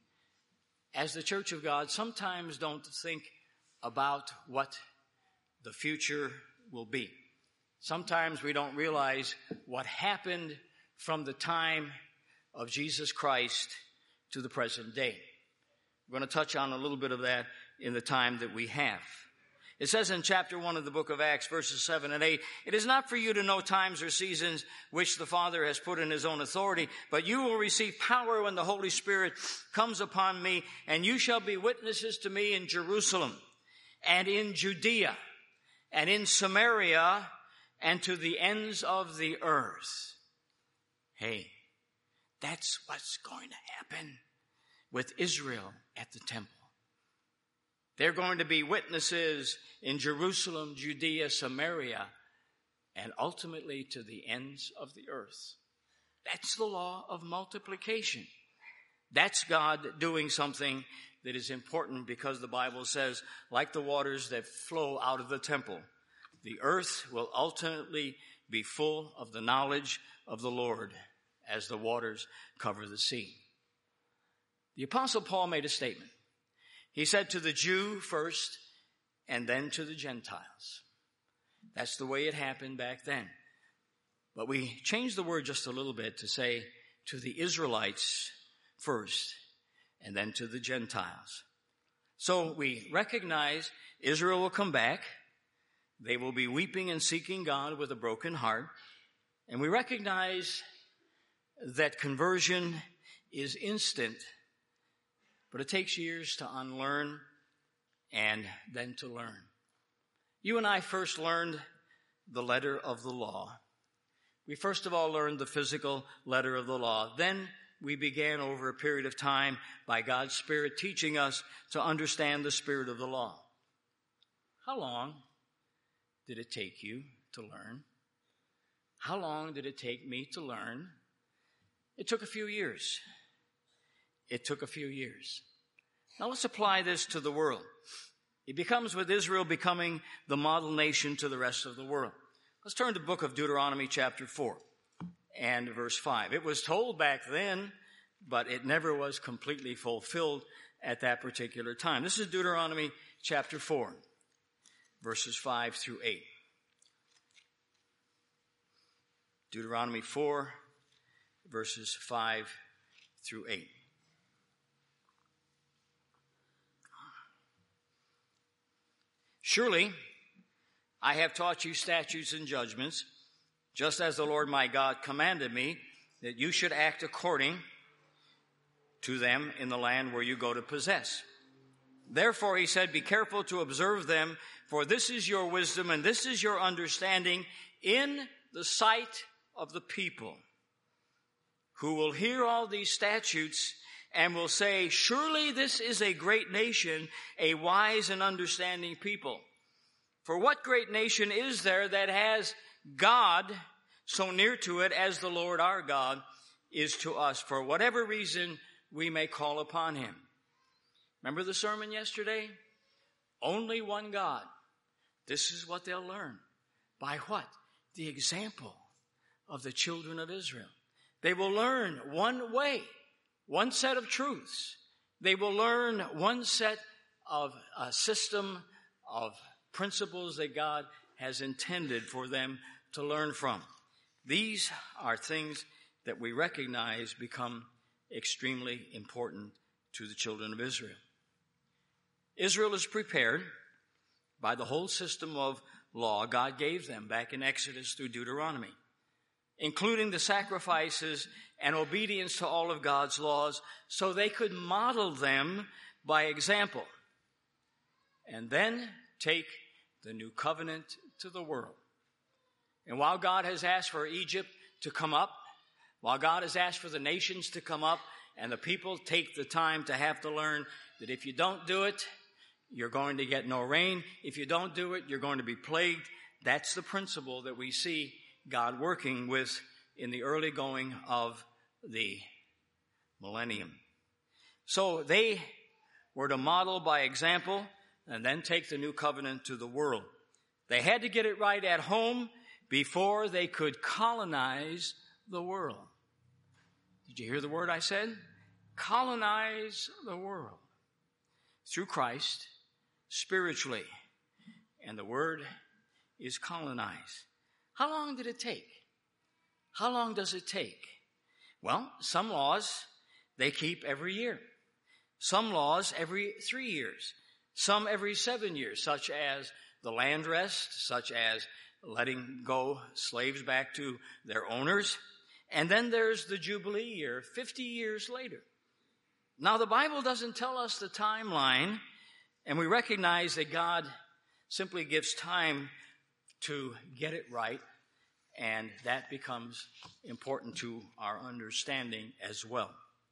Speaker 1: as the Church of God, sometimes don't think about what the future will be. Sometimes we don't realize what happened from the time of Jesus Christ to the present day. We're going to touch on a little bit of that in the time that we have. It says in chapter 1 of the book of Acts, verses 7 and 8, "It is not for you to know times or seasons which the Father has put in his own authority, but you will receive power when the Holy Spirit comes upon me, and you shall be witnesses to me in Jerusalem and in Judea and in Samaria and to the ends of the earth." Hey, that's what's going to happen with Israel at the temple. They're going to be witnesses in Jerusalem, Judea, Samaria, and ultimately to the ends of the earth. That's the law of multiplication. That's God doing something that is important, because the Bible says, like the waters that flow out of the temple, the earth will ultimately be full of the knowledge of the Lord as the waters cover the sea. The Apostle Paul made a statement. He said, to the Jew first, and then to the Gentiles. That's the way it happened back then. But we changed the word just a little bit to say, to the Israelites first, and then to the Gentiles. So we recognize Israel will come back. They will be weeping and seeking God with a broken heart. And we recognize that conversion is instant, but it takes years to unlearn and then to learn. You and I first learned the letter of the law. We first of all learned the physical letter of the law. Then we began over a period of time by God's Spirit teaching us to understand the spirit of the law. How long did it take you to learn? How long did it take me to learn? It took a few years. It took a few years. Now let's apply this to the world. It becomes with Israel becoming the model nation to the rest of the world. Let's turn to the book of Deuteronomy chapter 4 and verse 5. It was told back then, but it never was completely fulfilled at that particular time. This is Deuteronomy chapter 4, verses 5 through 8. Deuteronomy 4, verses 5 through 8. Surely, I have taught you statutes and judgments, just as the Lord my God commanded me, that you should act according to them in the land where you go to possess. Therefore, he said, be careful to observe them, for this is your wisdom and this is your understanding in the sight of the people, who will hear all these statutes and will say, surely this is a great nation, a wise and understanding people. For what great nation is there that has God so near to it as the Lord our God is to us, for whatever reason we may call upon him. Remember the sermon yesterday? Only one God. This is what they'll learn. By what? The example of the children of Israel. They will learn one way, one set of truths. They will learn one set of a system of principles that God has intended for them to learn from. These are things that we recognize become extremely important to the children of Israel. Israel is prepared by the whole system of law God gave them back in Exodus through Deuteronomy, including the sacrifices and obedience to all of God's laws, so they could model them by example and then take the new covenant to the world. And while God has asked for Egypt to come up, while God has asked for the nations to come up, and the people take the time to have to learn that if you don't do it, you're going to get no rain. If you don't do it, you're going to be plagued. That's the principle that we see God working with in the early going of the millennium. So they were to model by example and then take the new covenant to the world. They had to get it right at home before they could colonize the world. Did you hear the word I said? Colonize the world. Through Christ, spiritually. And the word is colonize. How long did it take? How long does it take? Well, some laws they keep every year. Some laws every 3 years. Some every 7 years, such as the land rest, such as letting go slaves back to their owners. And then there's the Jubilee year, 50 years later. Now, the Bible doesn't tell us the timeline, and we recognize that God simply gives time to get it right, and that becomes important to our understanding as well.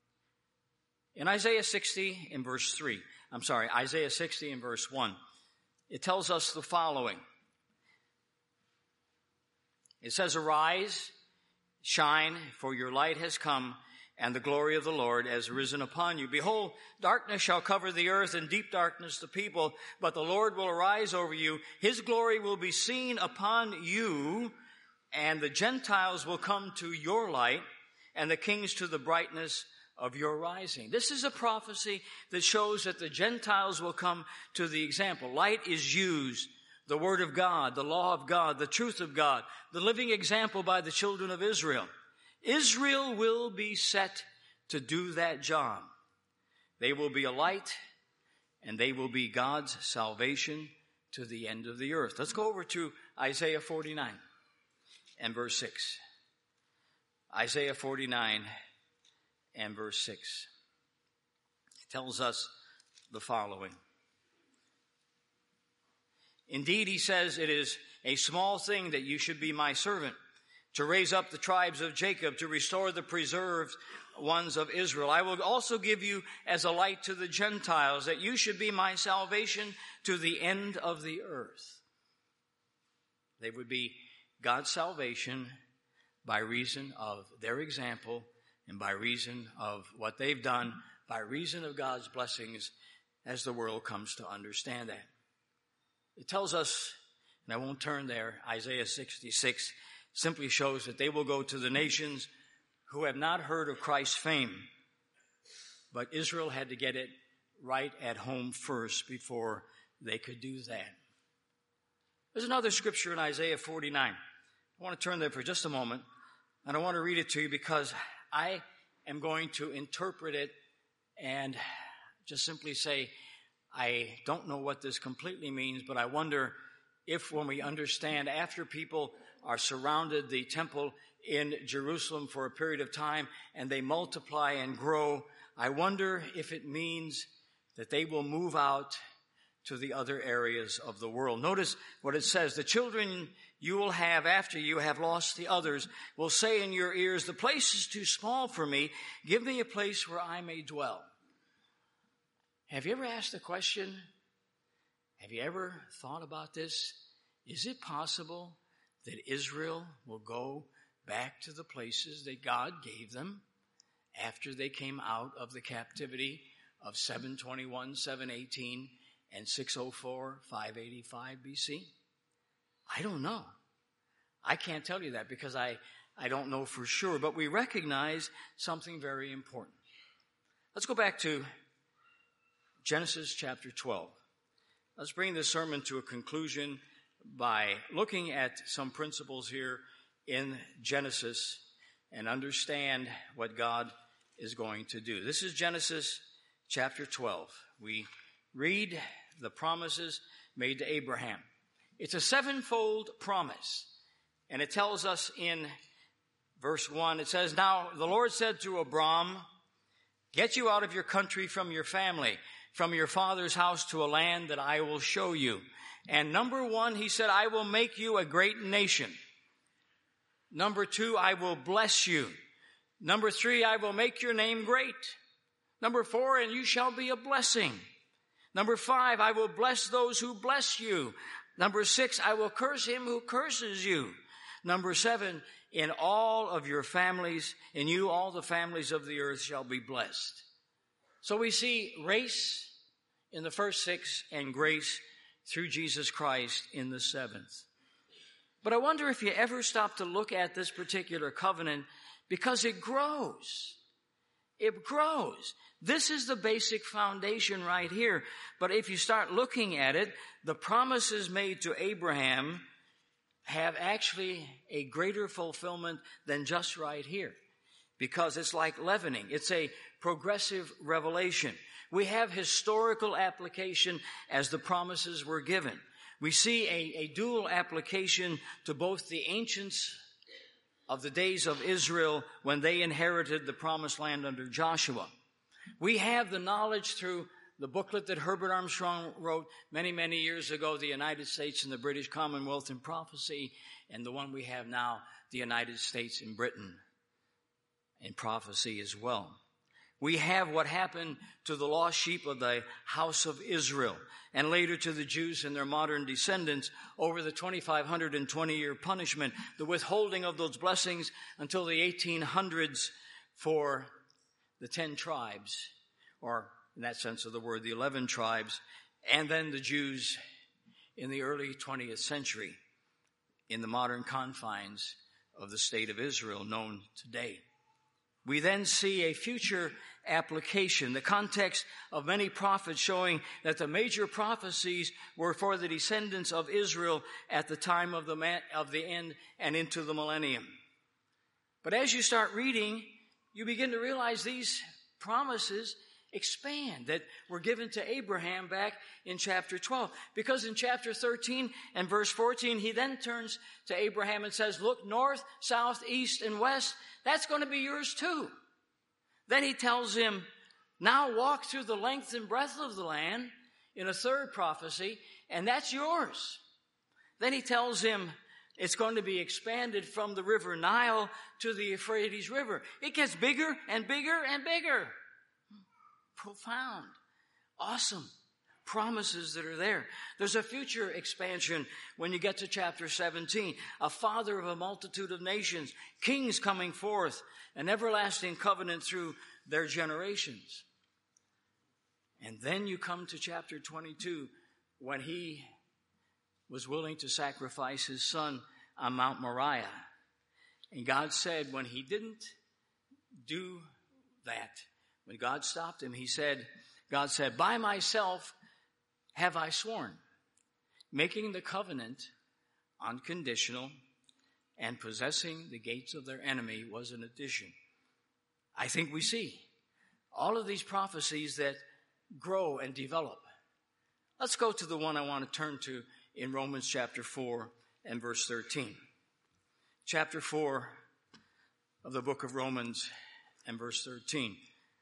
Speaker 1: In Isaiah 60 in verse 1, it tells us the following. It says, "Arise, shine, for your light has come, and the glory of the Lord has risen upon you. Behold, darkness shall cover the earth, and deep darkness the people, but the Lord will arise over you. His glory will be seen upon you, and the Gentiles will come to your light, and the kings to the brightness of your rising." This is a prophecy that shows that the Gentiles will come to the example. Light is used, the word of God, the law of God, the truth of God, the living example by the children of Israel. Israel will be set to do that job. They will be a light, and they will be God's salvation to the end of the earth. Let's go over to Isaiah 49 and verse 6. Isaiah 49 and verse 6. It tells us the following. "Indeed," he says, "it is a small thing that you should be my servant, to raise up the tribes of Jacob, to restore the preserved ones of Israel. I will also give you as a light to the Gentiles, that you should be my salvation to the end of the earth." They would be God's salvation by reason of their example and by reason of what they've done, by reason of God's blessings as the world comes to understand that. It tells us, and I won't turn there, Isaiah 66 simply shows that they will go to the nations who have not heard of Christ's fame. But Israel had to get it right at home first before they could do that. There's another scripture in Isaiah 49. I want to turn there for just a moment, and I want to read it to you because I am going to interpret it and just simply say, I don't know what this completely means, but I wonder if when we understand after people are surrounded the temple in Jerusalem for a period of time and they multiply and grow, I wonder if it means that they will move out to the other areas of the world. Notice what it says. "The children you will have after you have lost the others will say in your ears, 'The place is too small for me. Give me a place where I may dwell.'" Have you ever asked the question, have you ever thought about this? Is it possible that Israel will go back to the places that God gave them after they came out of the captivity of 721, 718, and 604, 585 BC? I don't know. I can't tell you that because I don't know for sure, but we recognize something very important. Let's go back to Genesis chapter 12. Let's bring this sermon to a conclusion by looking at some principles here in Genesis and understand what God is going to do. This is Genesis chapter 12. We read the promises made to Abraham. It's a sevenfold promise, and it tells us in verse 1, it says, "Now the Lord said to Abram, get you out of your country, from your family, from your father's house, to a land that I will show you. And number 1, he said, I will make you a great nation. Number 2, I will bless you. Number 3, I will make your name great. Number 4, and you shall be a blessing. Number 5, I will bless those who bless you. Number 6, I will curse him who curses you. Number 7, in all of your families, in you all the families of the earth shall be blessed." So we see race in the first 6 and grace through Jesus Christ in the 7th. But I wonder if you ever stop to look at this particular covenant, because it grows. It grows. This is the basic foundation right here. But if you start looking at it, the promises made to Abraham have actually a greater fulfillment than just right here, because it's like leavening. It's a progressive revelation. We have historical application as the promises were given. We see a dual application to both the ancients of the days of Israel when they inherited the promised land under Joshua. We have the knowledge through the booklet that Herbert Armstrong wrote many, many years ago, The United States and the British Commonwealth in Prophecy, and the one we have now, The United States and Britain in Prophecy as well. We have what happened to the lost sheep of the house of Israel, and later to the Jews and their modern descendants over the 2,520-year punishment, the withholding of those blessings until the 1800s for the 10 tribes, or in that sense of the word, the 11 tribes, and then the Jews in the early 20th century in the modern confines of the state of Israel known today. We then see a future application, the context of many prophets showing that the major prophecies were for the descendants of Israel at the time of the end and into the millennium. But as you start reading, you begin to realize these promises expand that were given to Abraham back in chapter 12. Because in chapter 13 and verse 14, he then turns to Abraham and says, look, north, south, east, and west, that's going to be yours too. Then he tells him, now walk through the length and breadth of the land in a third prophecy, and that's yours. Then he tells him it's going to be expanded from the river Nile to the Euphrates River. It gets bigger and bigger and bigger. Profound, awesome promises that are there. There's a future expansion when you get to chapter 17. A father of a multitude of nations, kings coming forth, an everlasting covenant through their generations. And then you come to chapter 22 when he was willing to sacrifice his son on Mount Moriah. And God said when he didn't do that, when God stopped him, God said, by myself have I sworn. Making the covenant unconditional and possessing the gates of their enemy was an addition. I think we see all of these prophecies that grow and develop. Let's go to the one I want to turn to in Romans chapter 4 and verse 13. Chapter 4 of the book of Romans and verse 13.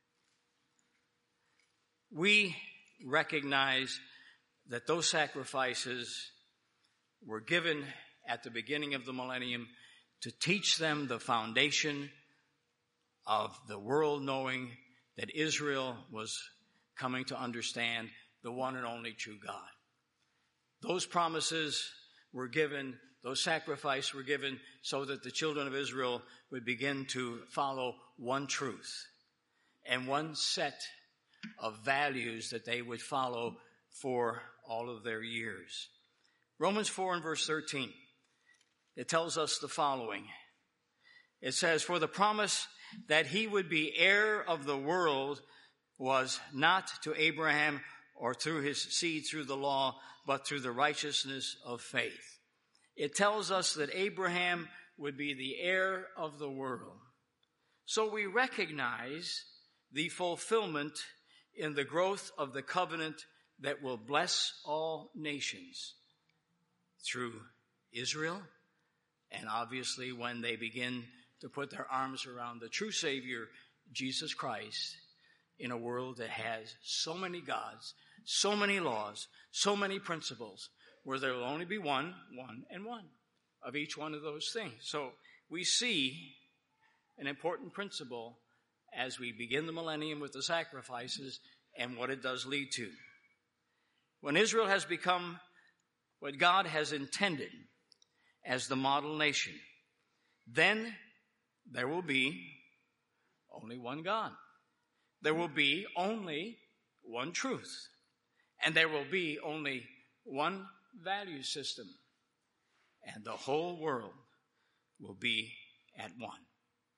Speaker 1: We recognize that those sacrifices were given at the beginning of the millennium to teach them the foundation of the world knowing that Israel was coming to understand the one and only true God. Those promises were given Those sacrifices were given so that the children of Israel would begin to follow one truth and one set of values that they would follow for all of their years. Romans 4 and verse 13, it tells us the following. It says, "For the promise that he would be heir of the world was not to Abraham or through his seed through the law, but through the righteousness of faith." It tells us that Abraham would be the heir of the world. So we recognize the fulfillment in the growth of the covenant that will bless all nations through Israel, and obviously when they begin to put their arms around the true Savior, Jesus Christ, in a world that has so many gods, so many laws, so many principles, where there will only be one of each one of those things. So we see an important principle as we begin the millennium with the sacrifices and what it does lead to. When Israel has become what God has intended as the model nation, then there will be only one God. There will be only one truth. And there will be only one value system. And the whole world will be at one.